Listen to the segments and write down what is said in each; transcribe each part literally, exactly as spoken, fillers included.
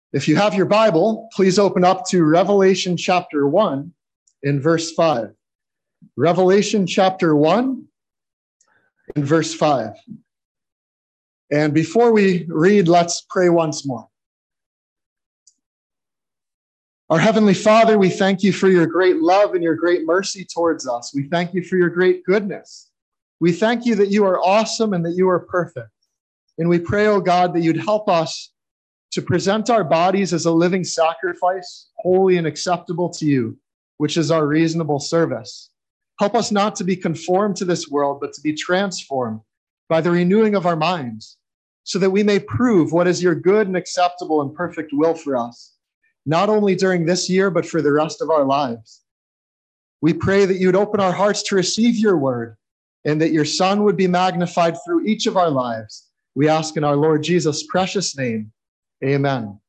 If you have your Bible, please open up to Revelation chapter one in verse five. Revelation chapter one in verse five. And before we read, let's pray once more. Our Heavenly Father, we thank you for your great love and your great mercy towards us. We thank you for your great goodness. We thank you that you are awesome and that you are perfect. And we pray, oh God, that you'd help us to present our bodies as a living sacrifice, holy and acceptable to you, which is our reasonable service. Help us not to be conformed to this world, but to be transformed by the renewing of our minds, so that we may prove what is your good and acceptable and perfect will for us, not only during this year, but for the rest of our lives. We pray that you'd open our hearts to receive your word, and that your Son would be magnified through each of our lives. We ask in our Lord Jesus' precious name. Amen.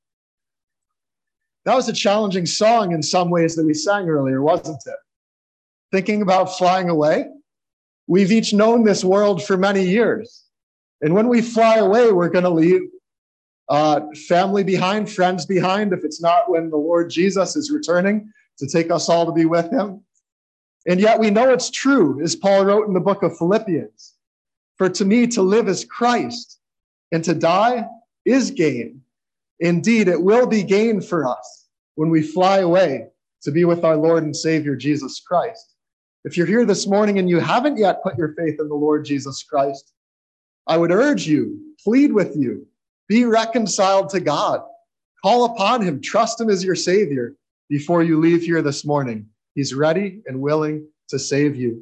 That was a challenging song in some ways that we sang earlier, wasn't it? Thinking about flying away. We've each known this world for many years. And when we fly away, we're going to leave uh, family behind, friends behind, if it's not when the Lord Jesus is returning to take us all to be with him. And yet we know it's true, as Paul wrote in the book of Philippians. For to me, to live is Christ, and to die is gain. Indeed, it will be gain for us when we fly away to be with our Lord and Savior, Jesus Christ. If you're here this morning and you haven't yet put your faith in the Lord Jesus Christ, I would urge you, plead with you, be reconciled to God. Call upon him, trust him as your Savior before you leave here this morning. He's ready and willing to save you.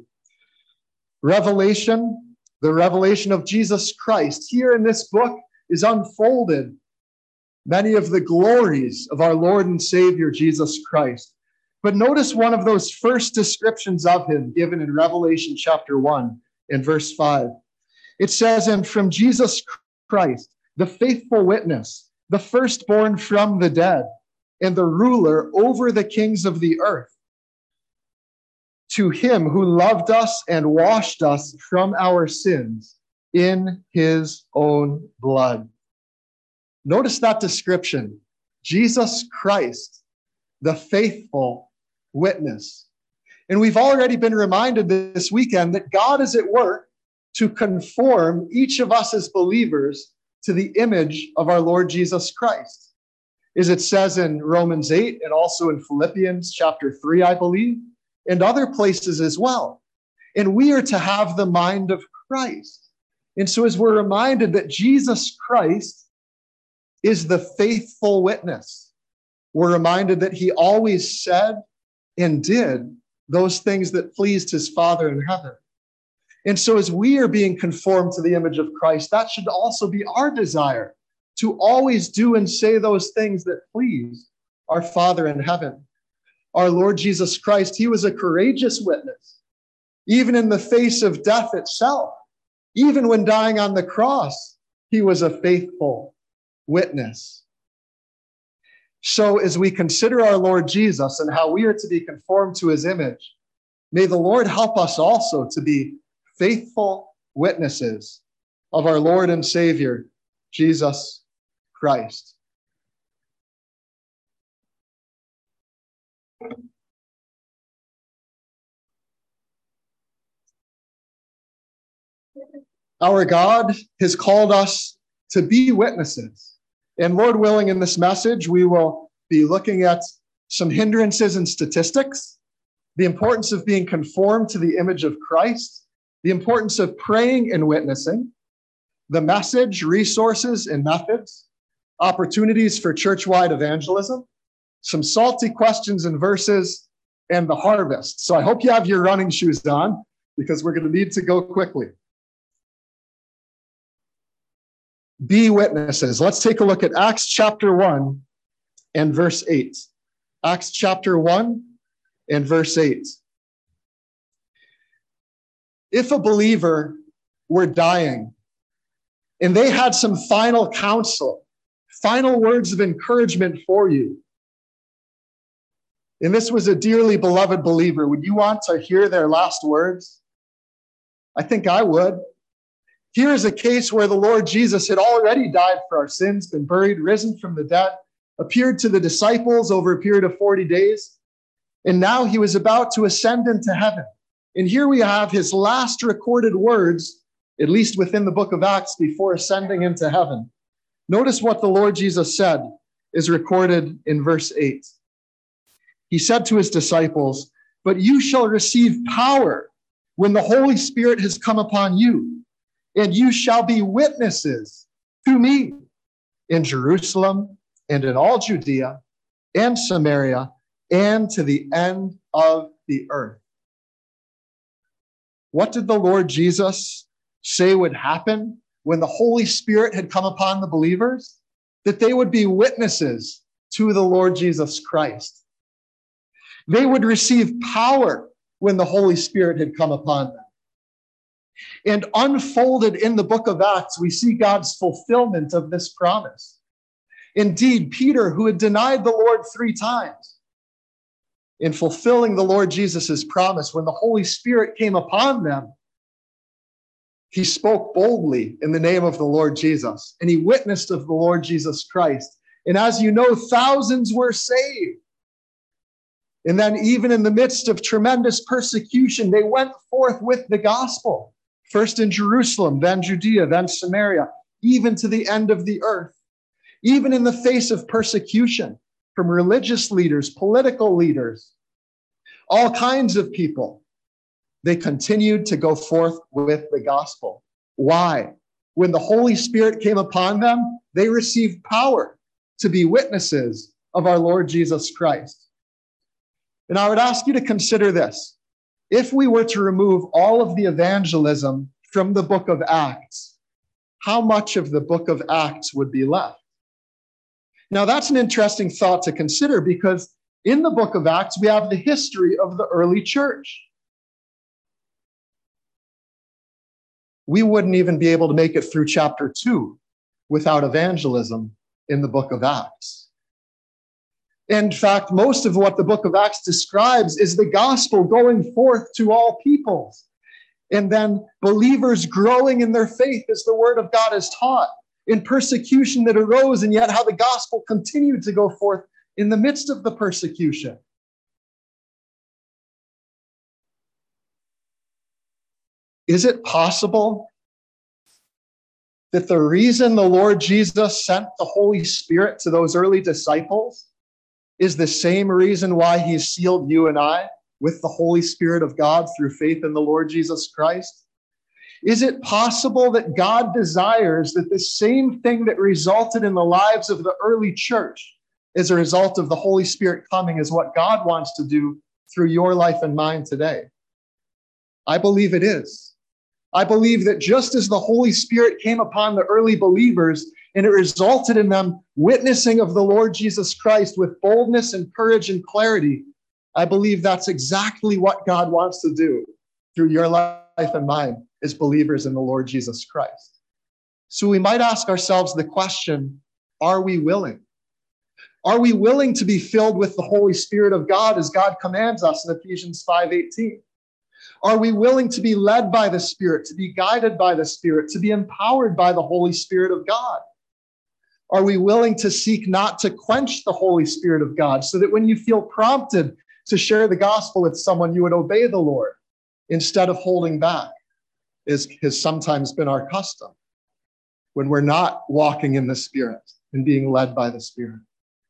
Revelation, the revelation of Jesus Christ, here in this book is unfolded many of the glories of our Lord and Savior, Jesus Christ. But notice one of those first descriptions of him given in Revelation chapter one and verse five. It says, and from Jesus Christ, the faithful witness, the firstborn from the dead, and the ruler over the kings of the earth, to him who loved us and washed us from our sins in his own blood. Notice that description. Jesus Christ, the faithful witness. And we've already been reminded this weekend that God is at work to conform each of us as believers to the image of our Lord Jesus Christ. As it says in Romans eight and also in Philippians chapter three, I believe, and other places as well. And we are to have the mind of Christ. And so as we're reminded that Jesus Christ is the faithful witness, we're reminded that he always said and did those things that pleased his Father in heaven. And so as we are being conformed to the image of Christ, that should also be our desire, to always do and say those things that please our Father in heaven. Our Lord Jesus Christ, he was a courageous witness, even in the face of death itself. Even when dying on the cross, he was a faithful witness. So as we consider our Lord Jesus and how we are to be conformed to his image, may the Lord help us also to be faithful witnesses of our Lord and Savior, Jesus Christ. Our God has called us to be witnesses. And Lord willing, in this message, we will be looking at some hindrances and statistics, the importance of being conformed to the image of Christ, the importance of praying and witnessing, the message, resources, and methods, opportunities for church-wide evangelism, some salty questions and verses, and the harvest. So I hope you have your running shoes on, because we're going to need to go quickly. Be witnesses. Let's take a look at Acts chapter one and verse eight. Acts chapter one and verse eight. If a believer were dying and they had some final counsel, final words of encouragement for you, and this was a dearly beloved believer, would you want to hear their last words? I think I would. Here is a case where the Lord Jesus had already died for our sins, been buried, risen from the dead, appeared to the disciples over a period of forty days, and now he was about to ascend into heaven. And here we have his last recorded words, at least within the book of Acts, before ascending into heaven. Notice what the Lord Jesus said is recorded in verse eight. He said to his disciples, "But you shall receive power when the Holy Spirit has come upon you, and you shall be witnesses to me in Jerusalem and in all Judea and Samaria and to the end of the earth." What did the Lord Jesus say would happen when the Holy Spirit had come upon the believers? That they would be witnesses to the Lord Jesus Christ. They would receive power when the Holy Spirit had come upon them. And unfolded in the book of Acts, we see God's fulfillment of this promise. Indeed, Peter, who had denied the Lord three times, in fulfilling the Lord Jesus' promise, when the Holy Spirit came upon them, he spoke boldly in the name of the Lord Jesus, and he witnessed of the Lord Jesus Christ. And as you know, thousands were saved. And then even in the midst of tremendous persecution, they went forth with the gospel, first in Jerusalem, then Judea, then Samaria, even to the end of the earth. Even in the face of persecution from religious leaders, political leaders, all kinds of people, they continued to go forth with the gospel. Why? When the Holy Spirit came upon them, they received power to be witnesses of our Lord Jesus Christ. And I would ask you to consider this. If we were to remove all of the evangelism from the book of Acts, how much of the book of Acts would be left? Now, that's an interesting thought to consider, because in the book of Acts, we have the history of the early church. We wouldn't even be able to make it through chapter two without evangelism in the book of Acts. In fact, most of what the book of Acts describes is the gospel going forth to all peoples, and then believers growing in their faith as the word of God is taught, in persecution that arose, and yet how the gospel continued to go forth in the midst of the persecution. Is it possible that the reason the Lord Jesus sent the Holy Spirit to those early disciples is the same reason why he sealed you and I with the Holy Spirit of God through faith in the Lord Jesus Christ? Is it possible that God desires that the same thing that resulted in the lives of the early church as a result of the Holy Spirit coming is what God wants to do through your life and mine today? I believe it is. I believe that just as the Holy Spirit came upon the early believers and it resulted in them witnessing of the Lord Jesus Christ with boldness and courage and clarity, I believe that's exactly what God wants to do through your life and mine as believers in the Lord Jesus Christ. So we might ask ourselves the question, are we willing? Are we willing to be filled with the Holy Spirit of God as God commands us in Ephesians five eighteen? Are we willing to be led by the Spirit, to be guided by the Spirit, to be empowered by the Holy Spirit of God? Are we willing to seek not to quench the Holy Spirit of God, so that when you feel prompted to share the gospel with someone, you would obey the Lord instead of holding back, as has sometimes been our custom when we're not walking in the Spirit and being led by the Spirit?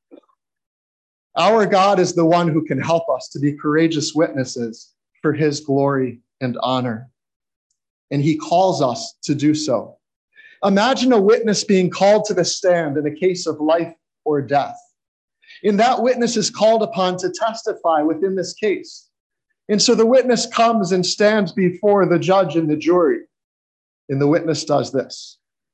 Our God is the one who can help us to be courageous witnesses for his glory and honor. And he calls us to do so. Imagine a witness being called to the stand in a case of life or death. And that witness is called upon to testify within this case. And so the witness comes and stands before the judge and the jury. And the witness does this.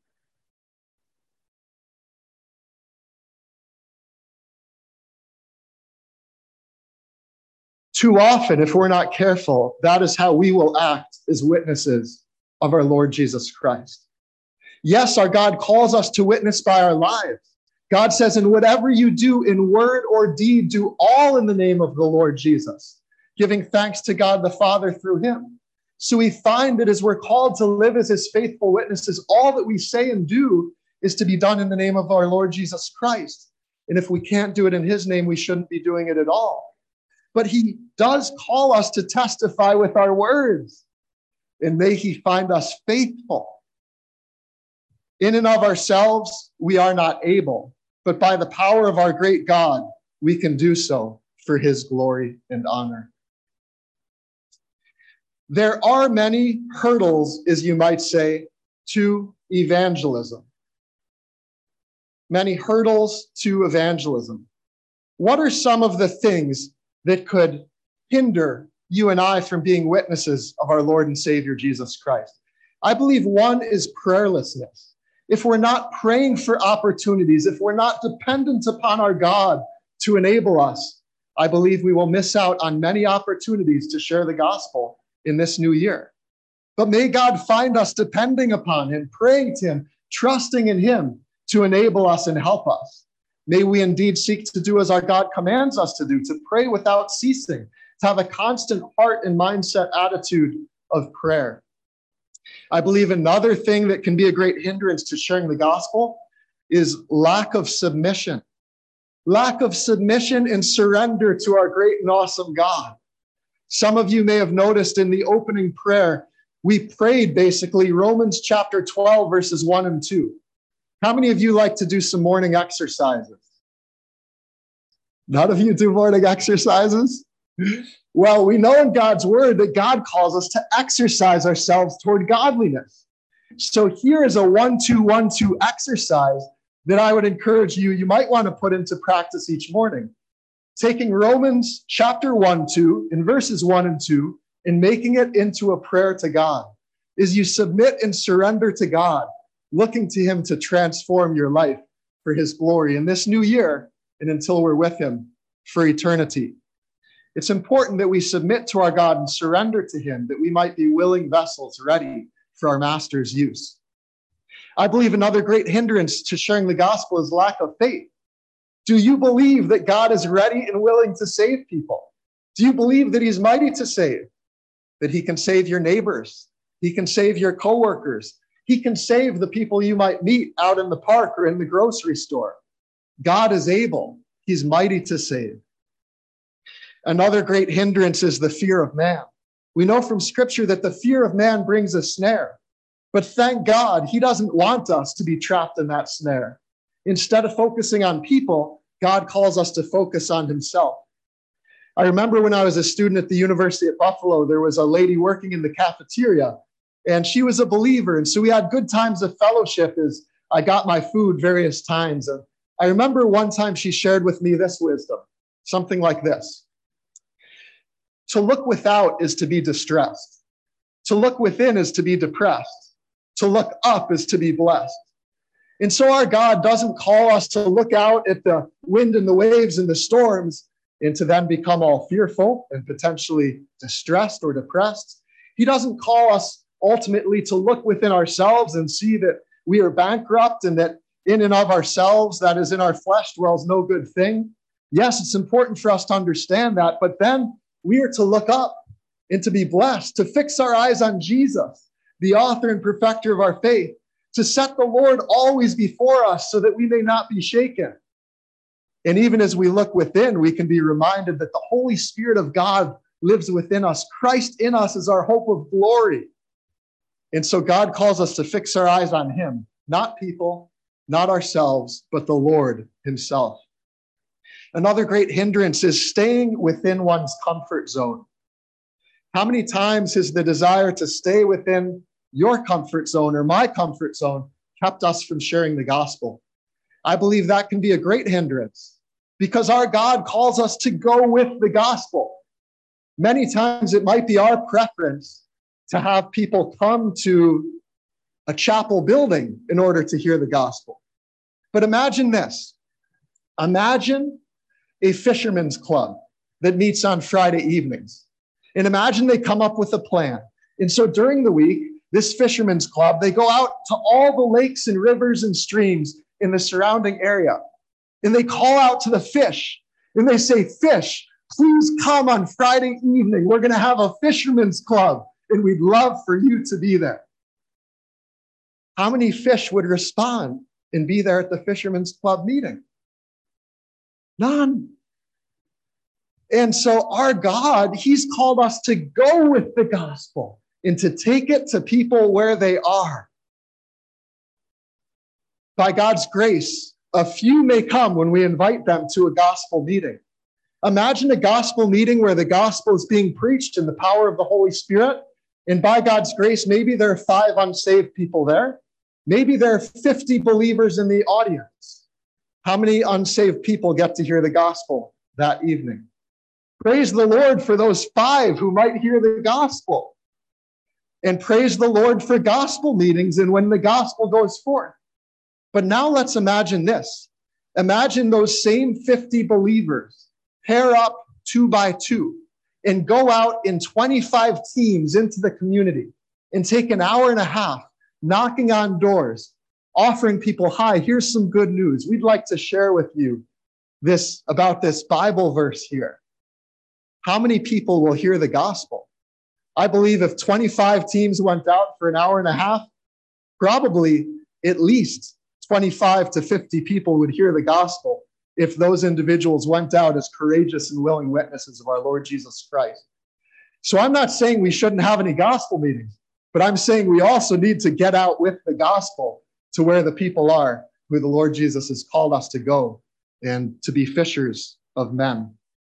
Too often, if we're not careful, that is how we will act as witnesses of our Lord Jesus Christ. Yes, our God calls us to witness by our lives. God says, "And whatever you do in word or deed, do all in the name of the Lord Jesus, giving thanks to God the Father through him." So we find that as we're called to live as his faithful witnesses, all that we say and do is to be done in the name of our Lord Jesus Christ. And if we can't do it in his name, we shouldn't be doing it at all. But he does call us to testify with our words. And may he find us faithful. In and of ourselves, we are not able, but by the power of our great God, we can do so for his glory and honor. There are many hurdles, as you might say, to evangelism. Many hurdles to evangelism. What are some of the things that could hinder you and I from being witnesses of our Lord and Savior, Jesus Christ? I believe one is prayerlessness. If we're not praying for opportunities, if we're not dependent upon our God to enable us, I believe we will miss out on many opportunities to share the gospel in this new year. But may God find us depending upon him, praying to him, trusting in him to enable us and help us. May we indeed seek to do as our God commands us to do, to pray without ceasing, to have a constant heart and mindset attitude of prayer. I believe another thing that can be a great hindrance to sharing the gospel is lack of submission. Lack of submission and surrender to our great and awesome God. Some of you may have noticed in the opening prayer, we prayed basically Romans chapter twelve, verses one and two. How many of you like to do some morning exercises? None of you do morning exercises? Well, we know in God's word that God calls us to exercise ourselves toward godliness. So here is a one, two, one, two exercise that I would encourage you, you might want to put into practice each morning. Taking Romans chapter one, two, in verses one and two, and making it into a prayer to God. Is you submit and surrender to God, looking to him to transform your life for his glory in this new year and until we're with him for eternity. It's important that we submit to our God and surrender to him, that we might be willing vessels ready for our master's use. I believe another great hindrance to sharing the gospel is lack of faith. Do you believe that God is ready and willing to save people? Do you believe that he's mighty to save? That he can save your neighbors? He can save your coworkers? He can save the people you might meet out in the park or in the grocery store? God is able. He's mighty to save. Another great hindrance is the fear of man. We know from Scripture that the fear of man brings a snare. But thank God, he doesn't want us to be trapped in that snare. Instead of focusing on people, God calls us to focus on himself. I remember when I was a student at the University at Buffalo, there was a lady working in the cafeteria, and she was a believer. And so we had good times of fellowship as I got my food various times. And I remember one time she shared with me this wisdom, something like this. To look without is to be distressed. To look within is to be depressed. To look up is to be blessed. And so our God doesn't call us to look out at the wind and the waves and the storms and to then become all fearful and potentially distressed or depressed. He doesn't call us ultimately to look within ourselves and see that we are bankrupt and that in and of ourselves, that is in our flesh, dwells no good thing. Yes, it's important for us to understand that, but then we are to look up and to be blessed, to fix our eyes on Jesus, the author and perfecter of our faith, to set the Lord always before us so that we may not be shaken. And even as we look within, we can be reminded that the Holy Spirit of God lives within us. Christ in us is our hope of glory. And so God calls us to fix our eyes on him, not people, not ourselves, but the Lord himself. Another great hindrance is staying within one's comfort zone. How many times has the desire to stay within your comfort zone or my comfort zone kept us from sharing the gospel? I believe that can be a great hindrance because our God calls us to go with the gospel. Many times it might be our preference to have people come to a chapel building in order to hear the gospel. But imagine this. Imagine a fisherman's club that meets on Friday evenings. And imagine they come up with a plan. And so during the week, this fisherman's club, they go out to all the lakes and rivers and streams in the surrounding area. And they call out to the fish. And they say, fish, please come on Friday evening. We're going to have a fisherman's club. And we'd love for you to be there. How many fish would respond and be there at the fisherman's club meeting? None. And so our God, he's called us to go with the gospel and to take it to people where they are. By God's grace, a few may come when we invite them to a gospel meeting. Imagine a gospel meeting where the gospel is being preached in the power of the Holy Spirit. And by God's grace, maybe there are five unsaved people there. Maybe there are fifty believers in the audience. How many unsaved people get to hear the gospel that evening? Praise the Lord for those five who might hear the gospel. And praise the Lord for gospel meetings and when the gospel goes forth. But now let's imagine this. Imagine those same fifty believers pair up two by two and go out in twenty-five teams into the community and take an hour and a half knocking on doors, offering people, hi, here's some good news. We'd like to share with you this about this Bible verse here. How many people will hear the gospel? I believe if twenty-five teams went out for an hour and a half, probably at least twenty-five to fifty people would hear the gospel if those individuals went out as courageous and willing witnesses of our Lord Jesus Christ. So I'm not saying we shouldn't have any gospel meetings, but I'm saying we also need to get out with the gospel to where the people are who the Lord Jesus has called us to go and to be fishers of men.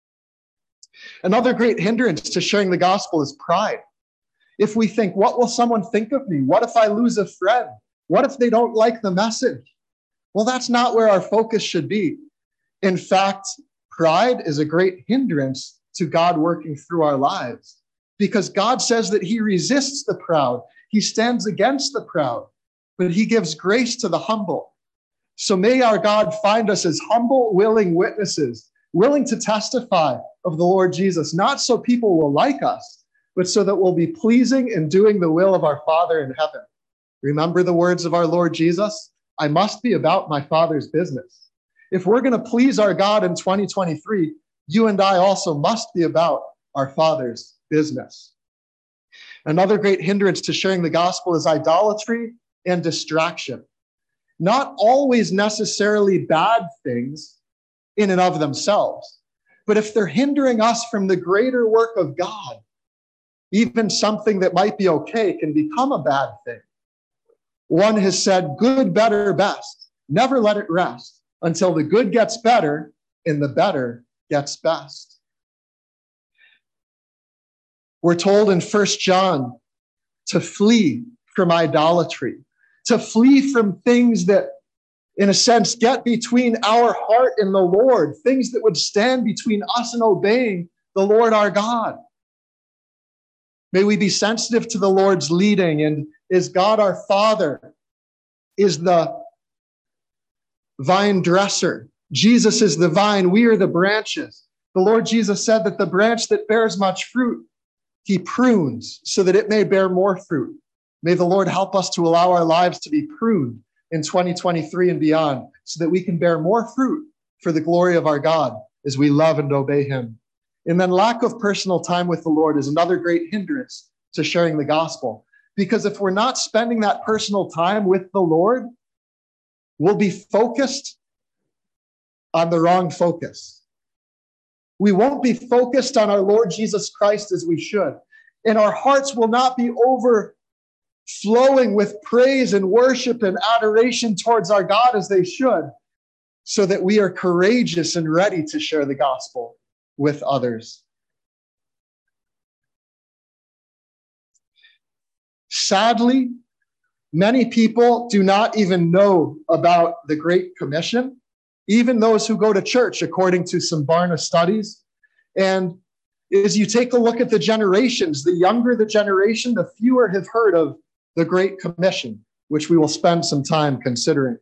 Another great hindrance to sharing the gospel is pride. If we think, what will someone think of me? What if I lose a friend? What if they don't like the message? Well, that's not where our focus should be. In fact, pride is a great hindrance to God working through our lives because God says that he resists the proud. He stands against the proud, but he gives grace to the humble. So may our God find us as humble, willing witnesses, willing to testify of the Lord Jesus, not so people will like us, but so that we'll be pleasing and doing the will of our Father in heaven. Remember the words of our Lord Jesus? I must be about my Father's business. If we're going to please our God in twenty twenty-three, you and I also must be about our Father's business. Another great hindrance to sharing the gospel is idolatry and distraction. Not always necessarily bad things in and of themselves, but if they're hindering us from the greater work of God, even something that might be okay can become a bad thing. One has said, good, better, best. Never let it rest until the good gets better and the better gets best. We're told in First John to flee from idolatry, to flee from things that, in a sense, get between our heart and the Lord, things that would stand between us and obeying the Lord our God. May we be sensitive to the Lord's leading, and as God our Father is the vine dresser, Jesus is the vine, we are the branches. The Lord Jesus said that the branch that bears much fruit, he prunes so that it may bear more fruit. May the Lord help us to allow our lives to be pruned in twenty twenty-three and beyond so that we can bear more fruit for the glory of our God as we love and obey him. And then lack of personal time with the Lord is another great hindrance to sharing the gospel. Because if we're not spending that personal time with the Lord, we'll be focused on the wrong focus. We won't be focused on our Lord Jesus Christ as we should. And our hearts will not be overflowing with praise and worship and adoration towards our God as they should, so that we are courageous and ready to share the gospel with others. Sadly, many people do not even know about the Great Commission, even those who go to church, according to some Barna studies. And as you take a look at the generations, the younger the generation, the fewer have heard of the Great Commission, which we will spend some time considering.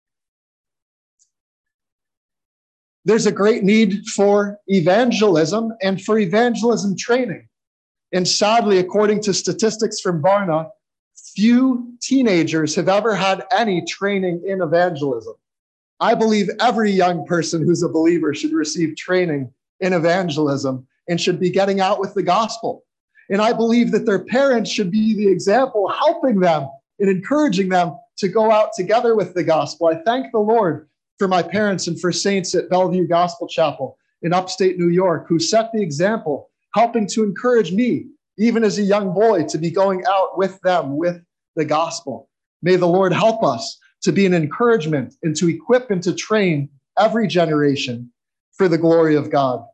There's a great need for evangelism and for evangelism training. And sadly, according to statistics from Barna, few teenagers have ever had any training in evangelism. I believe every young person who's a believer should receive training in evangelism and should be getting out with the gospel. And I believe that their parents should be the example, helping them and encouraging them to go out together with the gospel. I thank the Lord for my parents and for saints at Bellevue Gospel Chapel in upstate New York who set the example, helping to encourage me, even as a young boy, to be going out with them with the gospel. May the Lord help us to be an encouragement and to equip and to train every generation for the glory of God.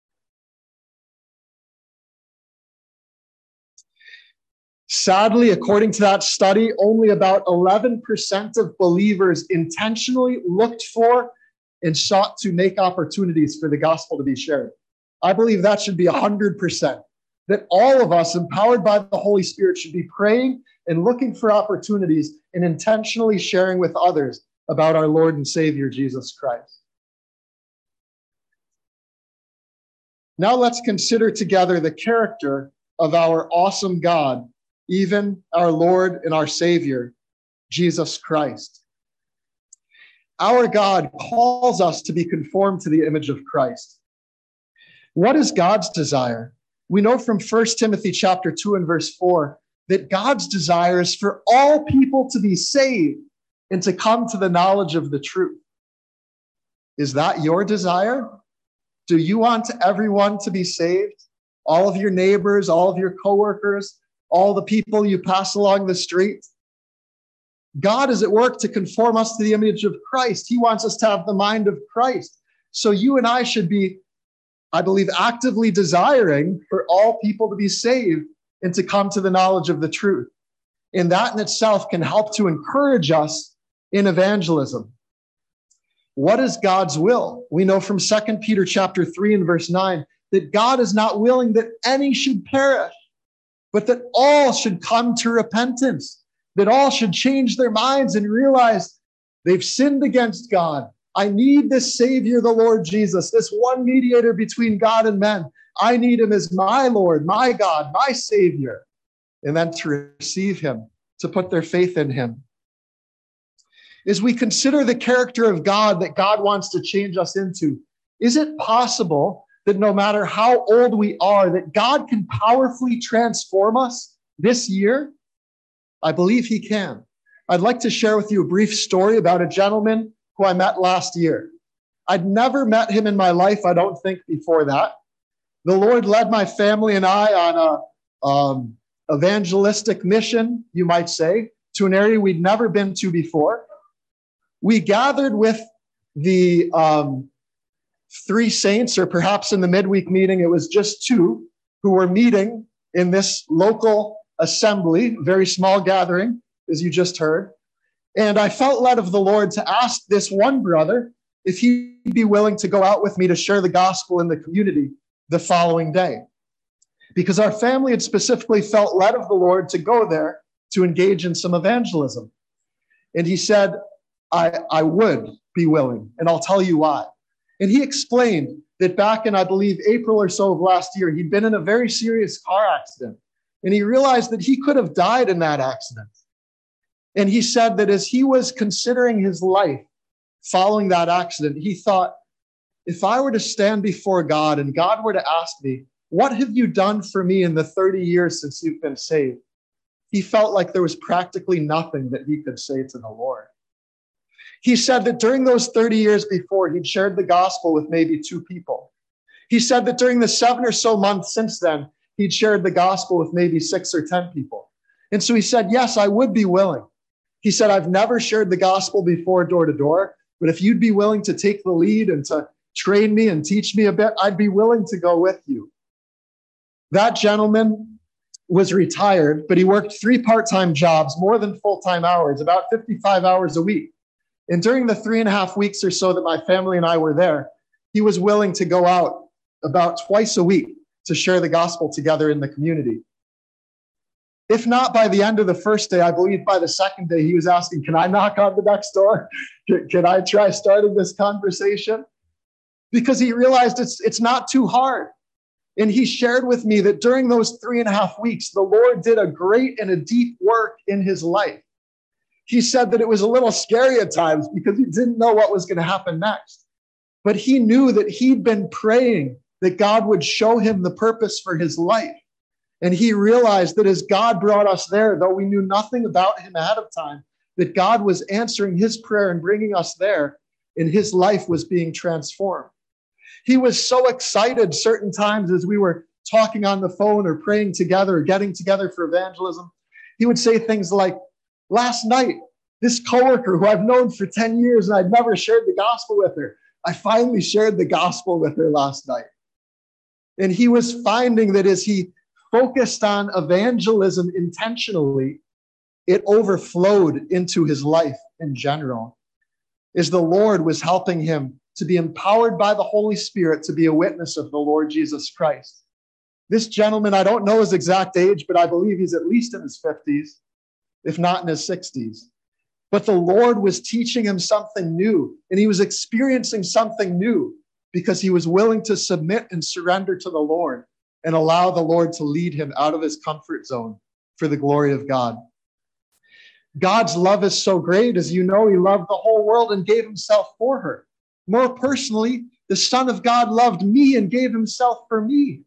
Sadly, according to that study, only about eleven percent of believers intentionally looked for and sought to make opportunities for the gospel to be shared. I believe that should be one hundred percent. That all of us, empowered by the Holy Spirit, should be praying and looking for opportunities and intentionally sharing with others about our Lord and Savior, Jesus Christ. Now let's consider together the character of our awesome God, even our Lord and our Savior, Jesus Christ. Our God calls us to be conformed to the image of Christ. What is God's desire? We know from First Timothy chapter two and verse four that God's desire is for all people to be saved and to come to the knowledge of the truth. Is that your desire? Do you want everyone to be saved? All of your neighbors, all of your coworkers, all the people you pass along the street? God is at work to conform us to the image of Christ. He wants us to have the mind of Christ. So you and I should be, I believe, actively desiring for all people to be saved and to come to the knowledge of the truth. And that in itself can help to encourage us in evangelism. What is God's will? We know from Second Peter chapter three and verse nine that God is not willing that any should perish, but that all should come to repentance, that all should change their minds and realize they've sinned against God. I need this Savior, the Lord Jesus, this one mediator between God and men. I need him as my Lord, my God, my Savior. And then to receive him, to put their faith in him. As we consider the character of God that God wants to change us into, is it possible that no matter how old we are, that God can powerfully transform us this year? I believe he can. I'd like to share with you a brief story about a gentleman who I met last year. I'd never met him in my life, I don't think, before that. The Lord led my family and I on a um, evangelistic mission, you might say, to an area we'd never been to before. We gathered with the um, three saints, or perhaps in the midweek meeting, it was just two, who were meeting in this local assembly, very small gathering, as you just heard. And I felt led of the Lord to ask this one brother if he'd be willing to go out with me to share the gospel in the community the following day. Because our family had specifically felt led of the Lord to go there to engage in some evangelism. And he said, I, I would be willing, and I'll tell you why. And he explained that back in, I believe, April or so of last year, he'd been in a very serious car accident. And he realized that he could have died in that accident. And he said that as he was considering his life following that accident, he thought, if I were to stand before God and God were to ask me, what have you done for me in the thirty years since you've been saved? He felt like there was practically nothing that he could say to the Lord. He said that during those thirty years before, he'd shared the gospel with maybe two people. He said that during the seven or so months since then, he'd shared the gospel with maybe six or ten people. And so he said, yes, I would be willing. He said, I've never shared the gospel before door to door, but if you'd be willing to take the lead and to train me and teach me a bit, I'd be willing to go with you. That gentleman was retired, but he worked three part-time jobs, more than full-time hours, about fifty-five hours a week. And during the three and a half weeks or so that my family and I were there, he was willing to go out about twice a week to share the gospel together in the community. If not by the end of the first day, I believe by the second day, he was asking, can I knock on the next door? Can, can I try starting this conversation? Because he realized it's, it's not too hard. And he shared with me that during those three and a half weeks, the Lord did a great and a deep work in his life. He said that it was a little scary at times because he didn't know what was going to happen next. But he knew that he'd been praying that God would show him the purpose for his life. And he realized that as God brought us there, though we knew nothing about him ahead of time, that God was answering his prayer and bringing us there and his life was being transformed. He was so excited certain times as we were talking on the phone or praying together or getting together for evangelism. He would say things like, last night, this coworker who I've known for ten years and I'd never shared the gospel with her, I finally shared the gospel with her last night. And he was finding that as he focused on evangelism intentionally, it overflowed into his life in general, as the Lord was helping him to be empowered by the Holy Spirit to be a witness of the Lord Jesus Christ. This gentleman, I don't know his exact age, but I believe he's at least in his fifties, if not in his sixties. But the Lord was teaching him something new, and he was experiencing something new because he was willing to submit and surrender to the Lord and allow the Lord to lead him out of his comfort zone for the glory of God. God's love is so great, as you know, he loved the whole world and gave himself for her. More personally, the Son of God loved me and gave himself for me.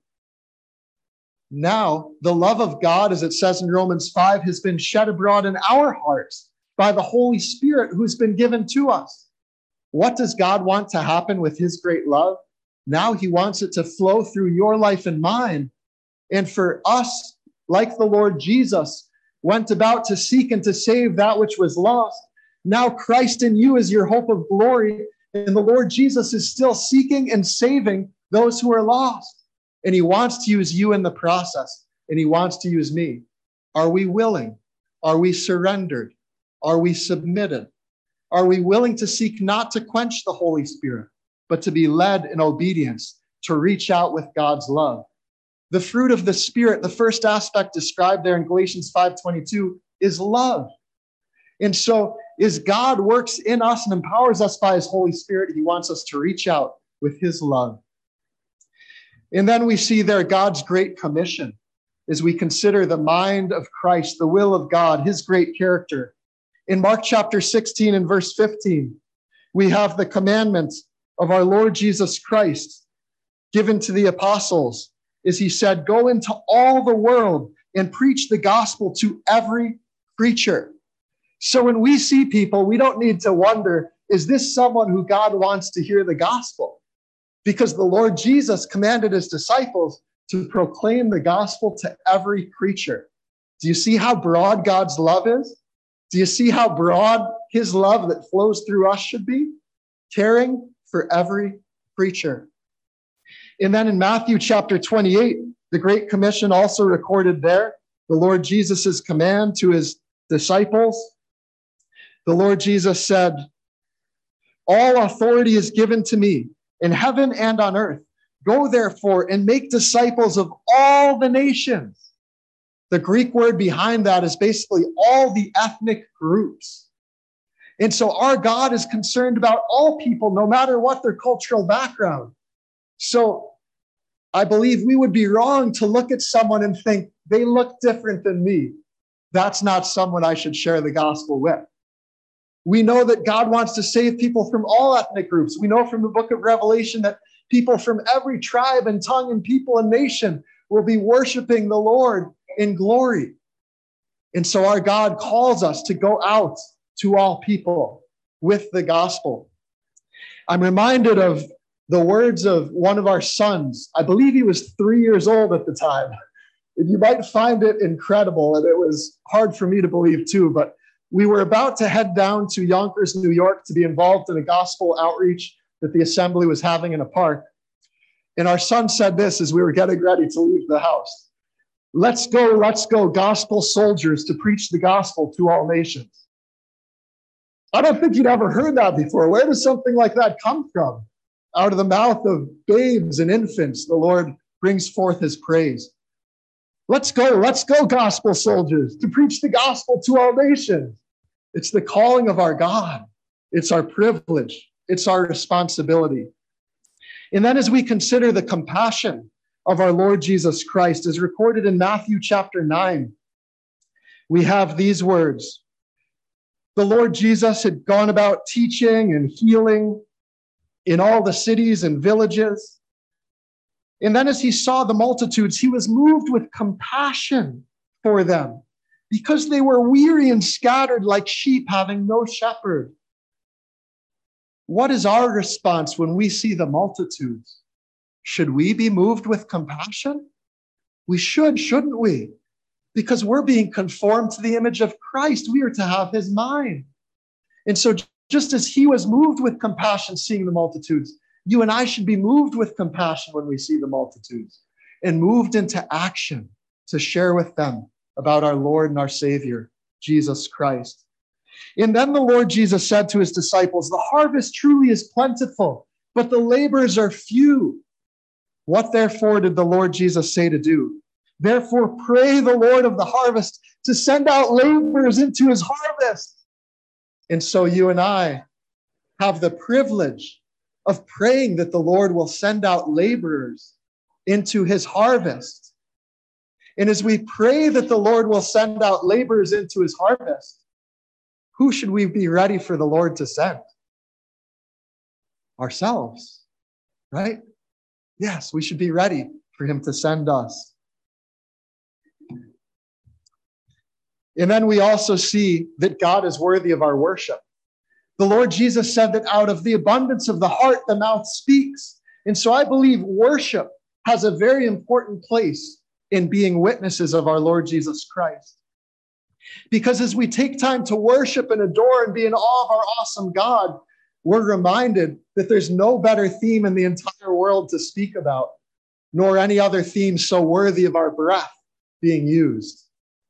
Now, the love of God, as it says in Romans five, has been shed abroad in our hearts by the Holy Spirit who's been given to us. What does God want to happen with his great love? Now he wants it to flow through your life and mine. And for us, like the Lord Jesus, went about to seek and to save that which was lost. Now Christ in you is your hope of glory, and the Lord Jesus is still seeking and saving those who are lost. And he wants to use you in the process, and he wants to use me. Are we willing? Are we surrendered? Are we submitted? Are we willing to seek not to quench the Holy Spirit, but to be led in obedience, to reach out with God's love? The fruit of the Spirit, the first aspect described there in Galatians five twenty-two, is love. And so as God works in us and empowers us by his Holy Spirit, he wants us to reach out with his love. And then we see there God's great commission as we consider the mind of Christ, the will of God, his great character. In Mark chapter sixteen and verse fifteen, we have the commandments of our Lord Jesus Christ given to the apostles, as he said, go into all the world and preach the gospel to every creature. So when we see people, we don't need to wonder, is this someone who God wants to hear the gospel? Because the Lord Jesus commanded his disciples to proclaim the gospel to every creature. Do you see how broad God's love is? Do you see how broad his love that flows through us should be? Caring for every creature. And then in Matthew chapter twenty-eight, the Great Commission also recorded there, the Lord Jesus' command to his disciples. The Lord Jesus said, all authority is given to me in heaven and on earth. Go therefore and make disciples of all the nations. The Greek word behind that is basically all the ethnic groups. And so our God is concerned about all people, no matter what their cultural background. So I believe we would be wrong to look at someone and think they look different than me. That's not someone I should share the gospel with. We know that God wants to save people from all ethnic groups. We know from the book of Revelation that people from every tribe and tongue and people and nation will be worshiping the Lord in glory. And so our God calls us to go out to all people with the gospel. I'm reminded of the words of one of our sons. I believe he was three years old at the time. And you might find it incredible, and it was hard for me to believe too, but we were about to head down to Yonkers, New York to be involved in a gospel outreach that the assembly was having in a park. And our son said this as we were getting ready to leave the house. Let's go, let's go, gospel soldiers, to preach the gospel to all nations. I don't think you'd ever heard that before. Where does something like that come from? Out of the mouth of babes and infants, the Lord brings forth his praise. Let's go, let's go, gospel soldiers, to preach the gospel to all nations. It's the calling of our God. It's our privilege. It's our responsibility. And then as we consider the compassion of our Lord Jesus Christ, as recorded in Matthew chapter nine, we have these words. The Lord Jesus had gone about teaching and healing in all the cities and villages. And then as he saw the multitudes, he was moved with compassion for them because they were weary and scattered like sheep having no shepherd. What is our response when we see the multitudes? Should we be moved with compassion? We should, shouldn't we? Because we're being conformed to the image of Christ. We are to have his mind. And so just as he was moved with compassion seeing the multitudes, you and I should be moved with compassion when we see the multitudes and moved into action to share with them about our Lord and our Savior, Jesus Christ. And then the Lord Jesus said to his disciples, the harvest truly is plentiful, but the laborers are few. What therefore did the Lord Jesus say to do? Therefore pray the Lord of the harvest to send out laborers into his harvest. And so you and I have the privilege of praying that the Lord will send out laborers into his harvest. And as we pray that the Lord will send out laborers into his harvest, who should we be ready for the Lord to send? Ourselves, right? Yes, we should be ready for him to send us. And then we also see that God is worthy of our worship. The Lord Jesus said that out of the abundance of the heart, the mouth speaks. And so I believe worship has a very important place in being witnesses of our Lord Jesus Christ. Because as we take time to worship and adore and be in awe of our awesome God, we're reminded that there's no better theme in the entire world to speak about, nor any other theme so worthy of our breath being used,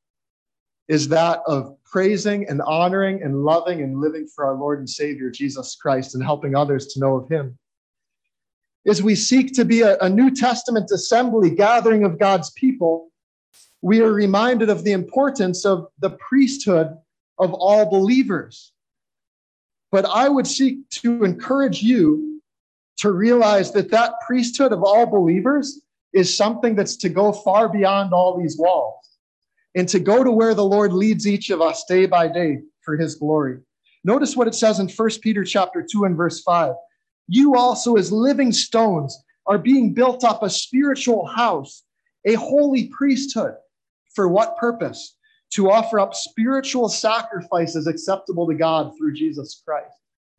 is that of praising and honoring and loving and living for our Lord and Savior, Jesus Christ, and helping others to know of him. As we seek to be a, a New Testament assembly, gathering of God's people, we are reminded of the importance of the priesthood of all believers. But I would seek to encourage you to realize that that priesthood of all believers is something that's to go far beyond all these walls and to go to where the Lord leads each of us day by day for his glory. Notice what it says in First Peter chapter two and verse five. You also as living stones are being built up a spiritual house, a holy priesthood. For what purpose? To offer up spiritual sacrifices acceptable to God through Jesus Christ.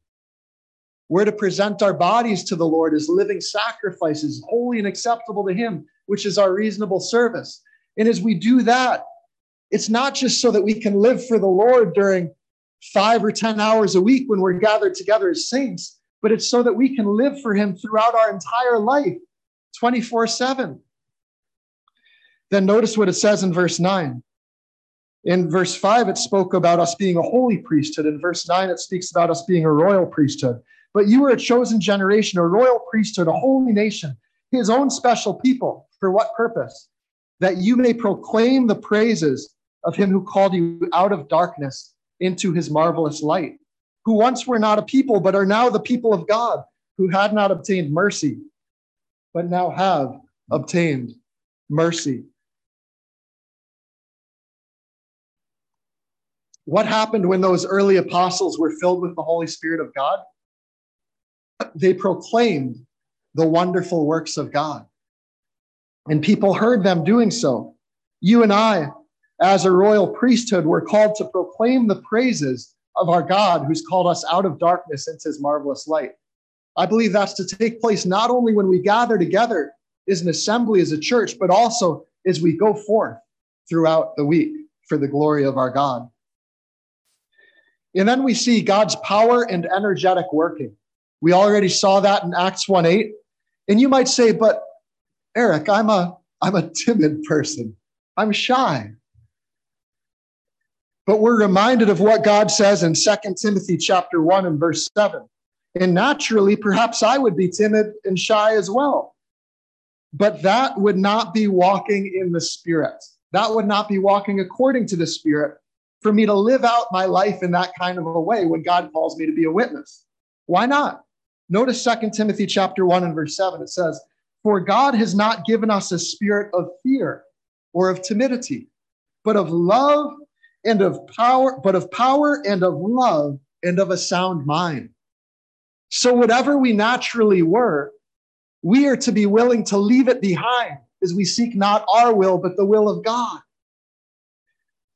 We're to present our bodies to the Lord as living sacrifices, holy and acceptable to him, which is our reasonable service. And as we do that, it's not just so that we can live for the Lord during five or ten hours a week when we're gathered together as saints, but it's so that we can live for him throughout our entire life, twenty-four seven. Then notice what it says in verse nine. In verse five, it spoke about us being a holy priesthood. In verse nine, it speaks about us being a royal priesthood. But you are a chosen generation, a royal priesthood, a holy nation, his own special people. For what purpose? That you may proclaim the praises of him who called you out of darkness into his marvelous light, who once were not a people, but are now the people of God, who had not obtained mercy, but now have obtained mercy. What happened when those early apostles were filled with the Holy Spirit of God? They proclaimed the wonderful works of God, and people heard them doing so. You and I, as a royal priesthood, were called to proclaim the praises of our God who's called us out of darkness into his marvelous light. I believe that's to take place not only when we gather together as an assembly, as a church, but also as we go forth throughout the week for the glory of our God. And then we see God's power and energetic working. We already saw that in Acts one eight. And you might say, but Eric, I'm a, I'm a timid person. I'm shy. But we're reminded of what God says in Second Timothy chapter one and verse seven. And naturally, perhaps I would be timid and shy as well. But that would not be walking in the Spirit. That would not be walking according to the Spirit for me to live out my life in that kind of a way when God calls me to be a witness. Why not? Notice Second Timothy chapter one and verse seven. It says, for God has not given us a spirit of fear or of timidity, but of love and of power, but of power and of love and of a sound mind. So whatever we naturally were, we are to be willing to leave it behind as we seek not our will, but the will of God.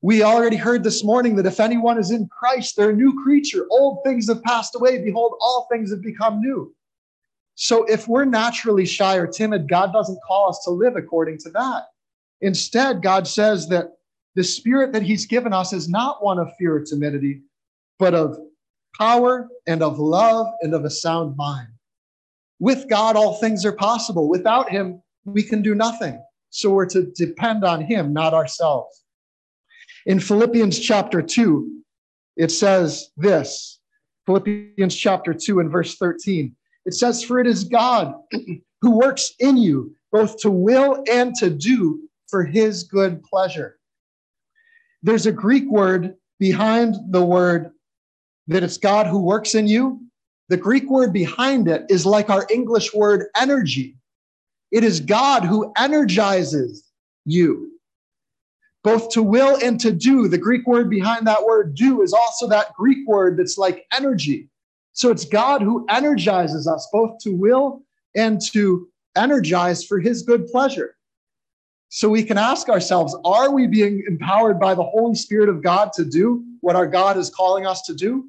We already heard this morning that if anyone is in Christ, they're a new creature. Old things have passed away. Behold, all things have become new. So if we're naturally shy or timid, God doesn't call us to live according to that. Instead, God says that the spirit that he's given us is not one of fear or timidity, but of power and of love and of a sound mind. With God, all things are possible. Without him, we can do nothing. So we're to depend on him, not ourselves. In Philippians chapter two, it says this, Philippians chapter two and verse thirteen. It says, for it is God who works in you, both to will and to do for his good pleasure. There's a Greek word behind the word that it's God who works in you. The Greek word behind it is like our English word energy. It is God who energizes you, both to will and to do. The Greek word behind that word do is also that Greek word that's like energy. So it's God who energizes us both to will and to energize for his good pleasure. So we can ask ourselves, are we being empowered by the Holy Spirit of God to do what our God is calling us to do?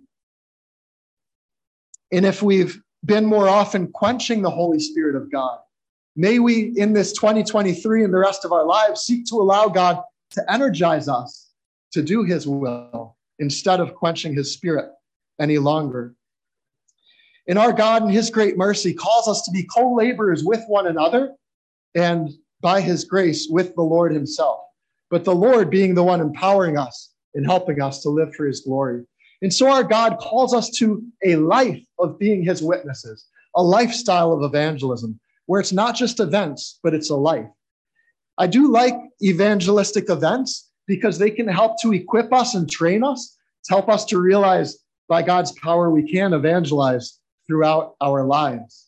And if we've been more often quenching the Holy Spirit of God, may we in this twenty twenty-three and the rest of our lives seek to allow God to energize us to do his will instead of quenching his spirit any longer. And our God, in his great mercy, calls us to be co-laborers with one another and by his grace with the Lord himself. But the Lord being the one empowering us and helping us to live for his glory. And so our God calls us to a life of being his witnesses, a lifestyle of evangelism, where it's not just events, but it's a life. I do like evangelistic events because they can help to equip us and train us, to help us to realize by God's power we can evangelize throughout our lives.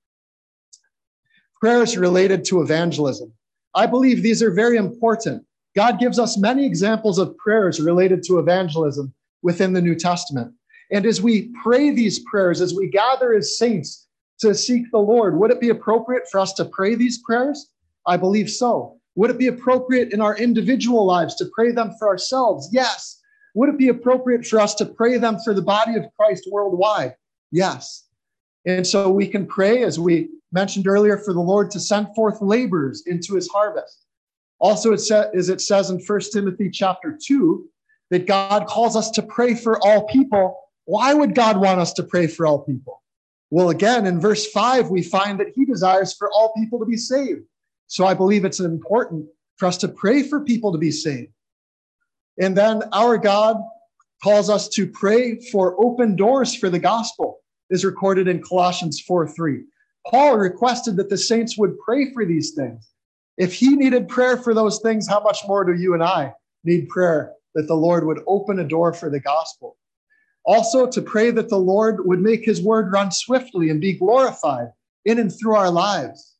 Prayers related to evangelism. I believe these are very important. God gives us many examples of prayers related to evangelism within the New Testament. And as we pray these prayers, as we gather as saints to seek the Lord, would it be appropriate for us to pray these prayers? I believe so. Would it be appropriate in our individual lives to pray them for ourselves? Yes. Would it be appropriate for us to pray them for the body of Christ worldwide? Yes. And so we can pray, as we mentioned earlier, for the Lord to send forth laborers into his harvest. Also, it sa- as it says in First Timothy chapter two, that God calls us to pray for all people. Why would God want us to pray for all people? Well, again, in verse five, we find that he desires for all people to be saved. So I believe it's important for us to pray for people to be saved. And then our God calls us to pray for open doors for the gospel, is recorded in Colossians four three. Paul requested that the saints would pray for these things. If he needed prayer for those things, how much more do you and I need prayer that the Lord would open a door for the gospel? Also, to pray that the Lord would make his word run swiftly and be glorified in and through our lives.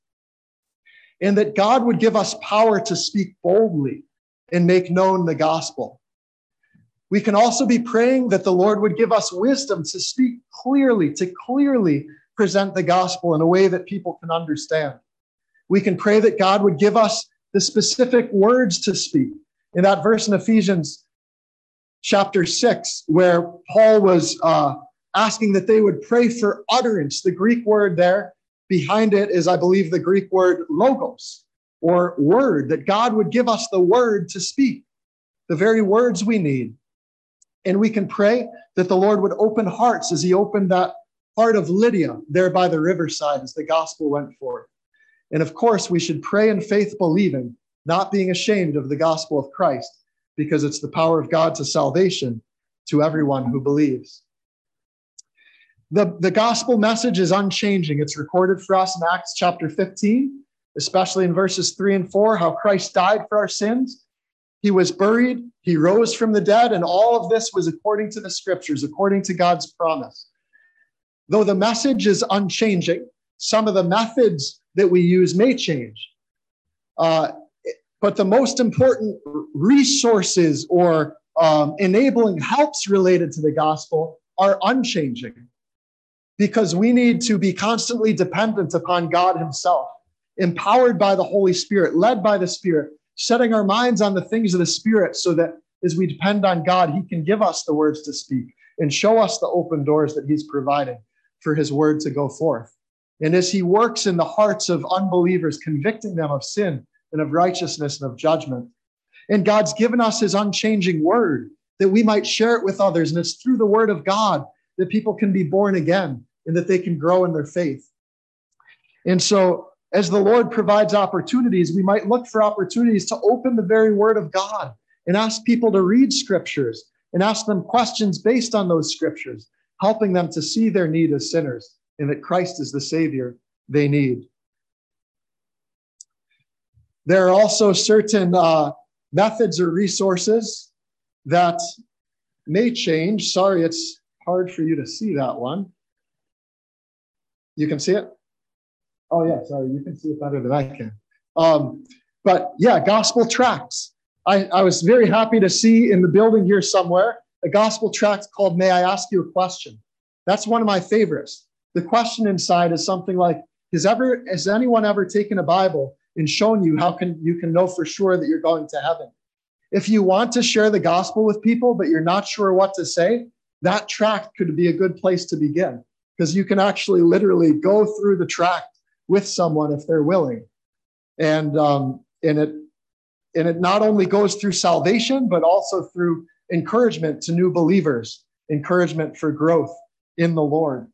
And that God would give us power to speak boldly and make known the gospel. We can also be praying that the Lord would give us wisdom to speak clearly, to clearly present the gospel in a way that people can understand. We can pray that God would give us the specific words to speak. In that verse in Ephesians chapter six, where Paul was uh, asking that they would pray for utterance, the Greek word there behind it is, I believe, the Greek word logos, or word, that God would give us the word to speak, the very words we need. And we can pray that the Lord would open hearts as he opened that heart of Lydia there by the riverside as the gospel went forth. And of course, we should pray in faith believing, not being ashamed of the gospel of Christ, because it's the power of God to salvation to everyone who believes. The, the gospel message is unchanging. It's recorded for us in Acts chapter fifteen, especially in verses three and four, how Christ died for our sins. He was buried, he rose from the dead, and all of this was according to the scriptures, according to God's promise. Though the message is unchanging, some of the methods that we use may change. Uh, but the most important resources or um, enabling helps related to the gospel are unchanging, because we need to be constantly dependent upon God himself, empowered by the Holy Spirit, led by the Spirit, setting our minds on the things of the Spirit so that as we depend on God, he can give us the words to speak and show us the open doors that he's providing for his word to go forth. And as he works in the hearts of unbelievers, convicting them of sin and of righteousness and of judgment. And God's given us his unchanging word that we might share it with others. And it's through the word of God that people can be born again and that they can grow in their faith. And so as the Lord provides opportunities, we might look for opportunities to open the very word of God and ask people to read scriptures and ask them questions based on those scriptures, helping them to see their need as sinners and that Christ is the Savior they need. There are also certain uh, methods or resources that may change. Sorry, it's hard for you to see that one. You can see it? Oh, yeah, sorry, you can see it better than I can. Um, but yeah, gospel tracts. I, I was very happy to see in the building here somewhere a gospel tract called May I Ask You a Question? That's one of my favorites. The question inside is something like, has ever has anyone ever taken a Bible and shown you how can you can know for sure that you're going to heaven? If you want to share the gospel with people, but you're not sure what to say, that tract could be a good place to begin, because you can actually literally go through the tract with someone if they're willing. And, um, and, it, and it not only goes through salvation, but also through encouragement to new believers, encouragement for growth in the Lord.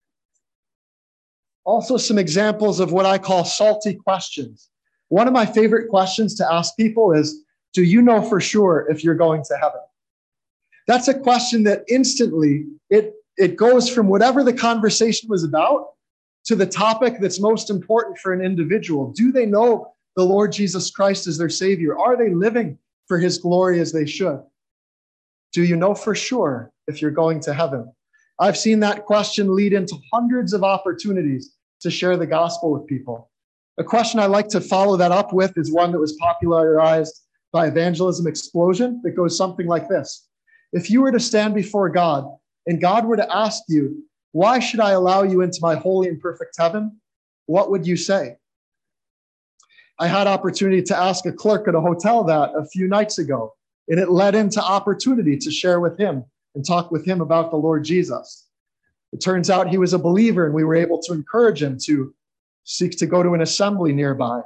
Also, some examples of what I call salty questions. One of my favorite questions to ask people is, do you know for sure if you're going to heaven? That's a question that instantly, it, it goes from whatever the conversation was about to the topic that's most important for an individual. Do they know the Lord Jesus Christ as their Savior? Are they living for his glory as they should? Do you know for sure if you're going to heaven? I've seen that question lead into hundreds of opportunities to share the gospel with people. A question I like to follow that up with is one that was popularized by Evangelism Explosion that goes something like this. If you were to stand before God and God were to ask you, why should I allow you into my holy and perfect heaven? What would you say? I had opportunity to ask a clerk at a hotel that a few nights ago, and it led into opportunity to share with him and talk with him about the Lord Jesus. It turns out he was a believer, and we were able to encourage him to seek to go to an assembly nearby.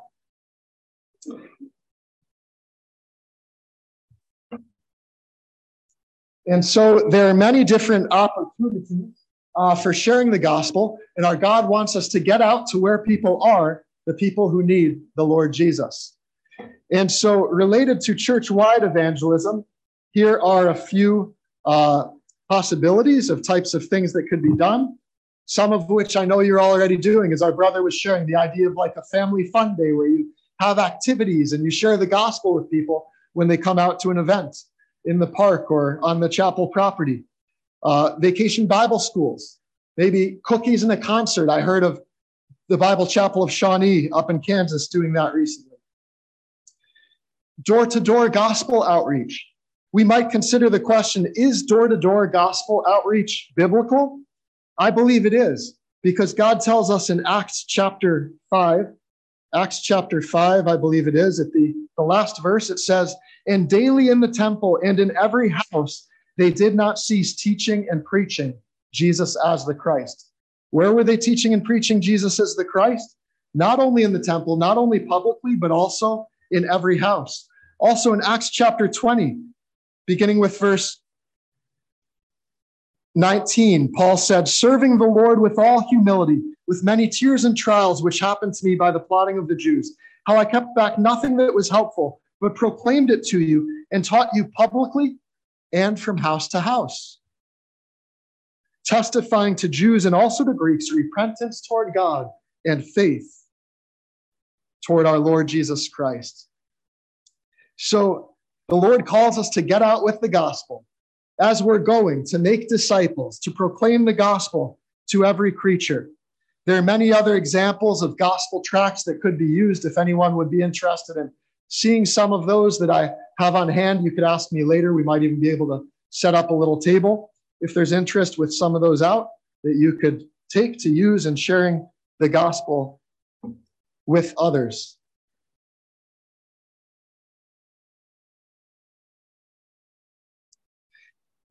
And so there are many different opportunities uh, for sharing the gospel, and our God wants us to get out to where people are, the people who need the Lord Jesus. And so related to church-wide evangelism, here are a few uh, possibilities of types of things that could be done, some of which I know you're already doing, as our brother was sharing, the idea of like a family fun day where you have activities and you share the gospel with people when they come out to an event in the park or on the chapel property. Uh, vacation Bible schools, maybe cookies and a concert. I heard of the Bible Chapel of Shawnee up in Kansas doing that recently. Door-to-door gospel outreach. We might consider the question, is door-to-door gospel outreach biblical? I believe it is, because God tells us in Acts chapter five, Acts chapter five, I believe it is, at the, the last verse, it says, and daily in the temple and in every house, they did not cease teaching and preaching Jesus as the Christ. Where were they teaching and preaching Jesus as the Christ? Not only in the temple, not only publicly, but also in every house. Also in Acts chapter twenty, beginning with verse nineteen, Paul said, serving the Lord with all humility, with many tears and trials, which happened to me by the plotting of the Jews, how I kept back nothing that was helpful, but proclaimed it to you and taught you publicly and from house to house, testifying to Jews and also to Greeks repentance toward God and faith toward our Lord Jesus Christ. So the Lord calls us to get out with the gospel as we're going to make disciples, to proclaim the gospel to every creature. There are many other examples of gospel tracts that could be used. If anyone would be interested in seeing some of those that I have on hand, you could ask me later. We might even be able to set up a little table if there's interest with some of those out that you could take to use in sharing the gospel with others.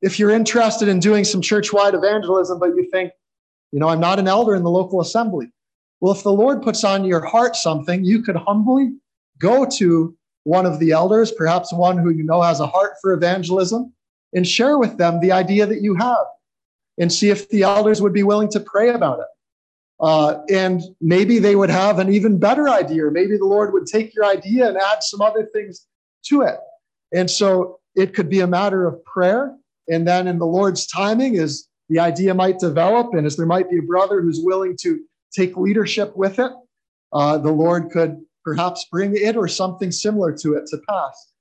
If you're interested in doing some church-wide evangelism, but you think, you know, I'm not an elder in the local assembly. Well, if the Lord puts on your heart something, you could humbly go to one of the elders, perhaps one who you know has a heart for evangelism, and share with them the idea that you have and see if the elders would be willing to pray about it. Uh, and maybe they would have an even better idea, or maybe the Lord would take your idea and add some other things to it. And so it could be a matter of prayer. And then in the Lord's timing, as the idea might develop, and as there might be a brother who's willing to take leadership with it, uh, the Lord could perhaps bring it or something similar to it to pass.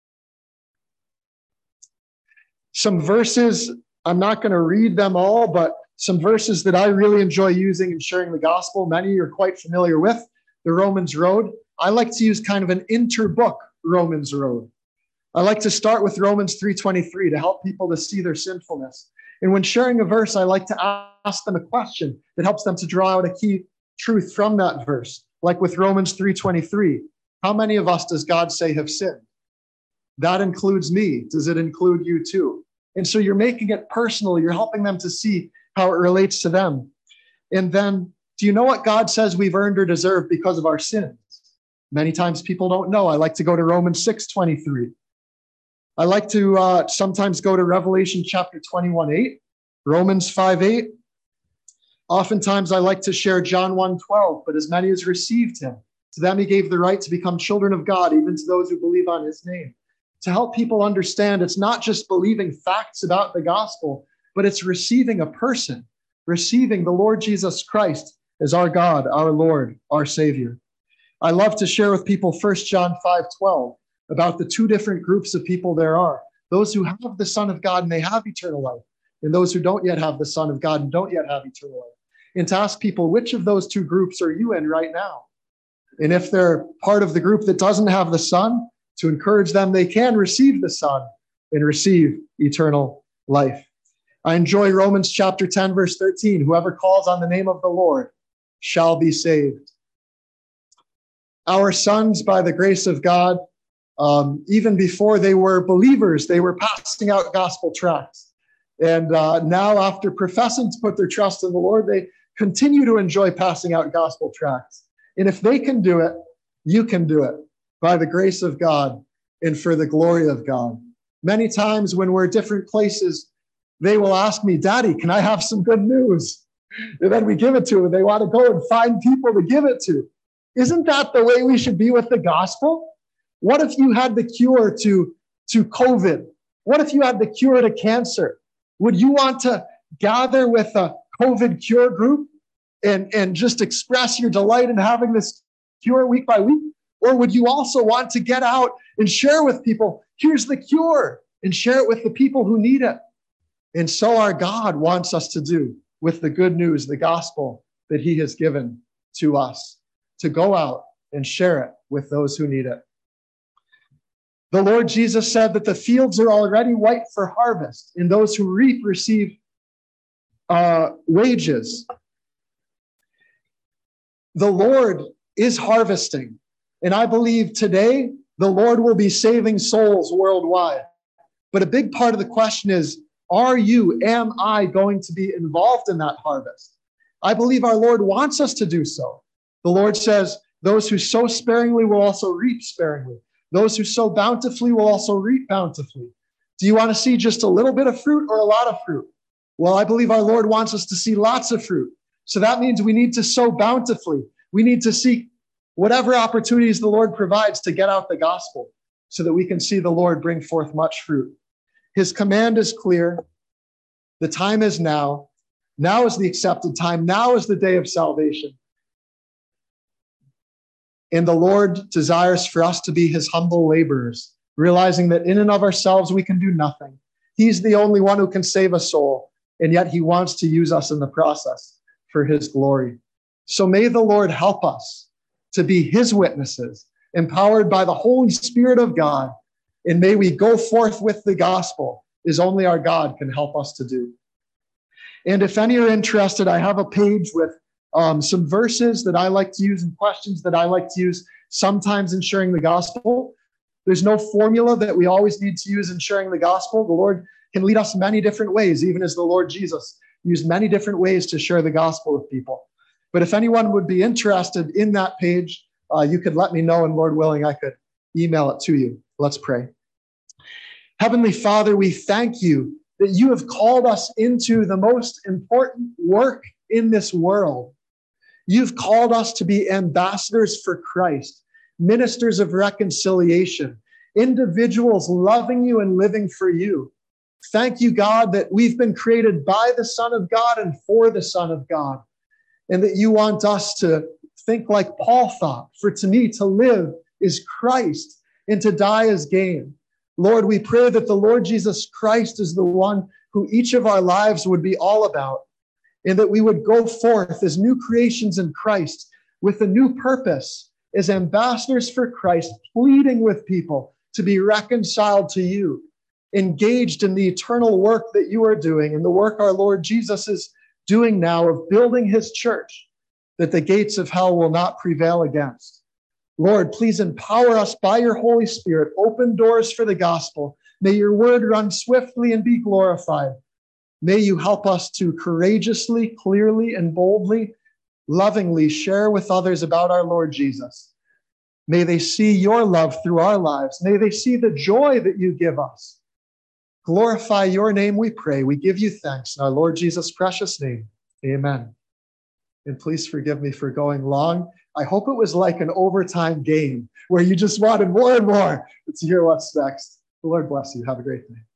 Some verses, I'm not going to read them all, but some verses that I really enjoy using in sharing the gospel. Many you're quite familiar with, the Romans Road. I like to use kind of an interbook Romans Road. I like to start with Romans three twenty-three to help people to see their sinfulness. And when sharing a verse, I like to ask them a question that helps them to draw out a key truth from that verse. Like with Romans three twenty-three, how many of us does God say have sinned? That includes me. Does it include you too? And so you're making it personal. You're helping them to see how it relates to them. And then, do you know what God says we've earned or deserved because of our sins? Many times people don't know. I like to go to Romans six twenty-three. I like to uh, sometimes go to Revelation chapter twenty-one eight, Romans five eight. Oftentimes I like to share John one twelve, but as many as received him, to them he gave the right to become children of God, even to those who believe on his name. To help people understand it's not just believing facts about the gospel, but it's receiving a person, receiving the Lord Jesus Christ as our God, our Lord, our Savior. I love to share with people First John five twelve about the two different groups of people there are. Those who have the Son of God and they have eternal life, and those who don't yet have the Son of God and don't yet have eternal life. And to ask people, which of those two groups are you in right now? And if they're part of the group that doesn't have the Son, to encourage them they can receive the Son and receive eternal life. I enjoy Romans chapter ten, verse thirteen. Whoever calls on the name of the Lord shall be saved. Our sons, by the grace of God, um, even before they were believers, they were passing out gospel tracts. And uh, now, after professing to put their trust in the Lord, they continue to enjoy passing out gospel tracts. And if they can do it, you can do it by the grace of God and for the glory of God. Many times when we're at different places, they will ask me, Daddy, can I have some good news? And then we give it to them. They want to go and find people to give it to. Isn't that the way we should be with the gospel? What if you had the cure to, to COVID? What if you had the cure to cancer? Would you want to gather with a COVID cure group and, and just express your delight in having this cure week by week? Or would you also want to get out and share with people, here's the cure, and share it with the people who need it? And so our God wants us to do with the good news, the gospel that he has given to us, to go out and share it with those who need it. The Lord Jesus said that the fields are already white for harvest, and those who reap receive uh, wages. The Lord is harvesting, and I believe today the Lord will be saving souls worldwide. But a big part of the question is, are you, am I going to be involved in that harvest? I believe our Lord wants us to do so. The Lord says, those who sow sparingly will also reap sparingly. Those who sow bountifully will also reap bountifully. Do you want to see just a little bit of fruit or a lot of fruit? Well, I believe our Lord wants us to see lots of fruit. So that means we need to sow bountifully. We need to seek whatever opportunities the Lord provides to get out the gospel so that we can see the Lord bring forth much fruit. His command is clear. The time is now. Now is the accepted time. Now is the day of salvation. And the Lord desires for us to be his humble laborers, realizing that in and of ourselves we can do nothing. He's the only one who can save a soul, and yet he wants to use us in the process for his glory. So may the Lord help us to be his witnesses, empowered by the Holy Spirit of God, and may we go forth with the gospel as only our God can help us to do. And if any are interested, I have a page with Um, some verses that I like to use and questions that I like to use sometimes in sharing the gospel. There's no formula that we always need to use in sharing the gospel. The Lord can lead us many different ways, even as the Lord Jesus used many different ways to share the gospel with people. But if anyone would be interested in that page, uh, you could let me know, and Lord willing, I could email it to you. Let's pray. Heavenly Father, we thank you that you have called us into the most important work in this world. You've called us to be ambassadors for Christ, ministers of reconciliation, individuals loving you and living for you. Thank you, God, that we've been created by the Son of God and for the Son of God, and that you want us to think like Paul thought. For to me, to live is Christ, and to die is gain. Lord, we pray that the Lord Jesus Christ is the one who each of our lives would be all about, and that we would go forth as new creations in Christ with a new purpose, as ambassadors for Christ, pleading with people to be reconciled to you, engaged in the eternal work that you are doing and the work our Lord Jesus is doing now of building his church, that the gates of hell will not prevail against. Lord, please empower us by your Holy Spirit. Open doors for the gospel. May your word run swiftly and be glorified. May you help us to courageously, clearly, and boldly, lovingly share with others about our Lord Jesus. May they see your love through our lives. May they see the joy that you give us. Glorify your name, we pray. We give you thanks in our Lord Jesus' precious name. Amen. And please forgive me for going long. I hope it was like an overtime game where you just wanted more and more to hear what's next. The Lord bless you. Have a great day.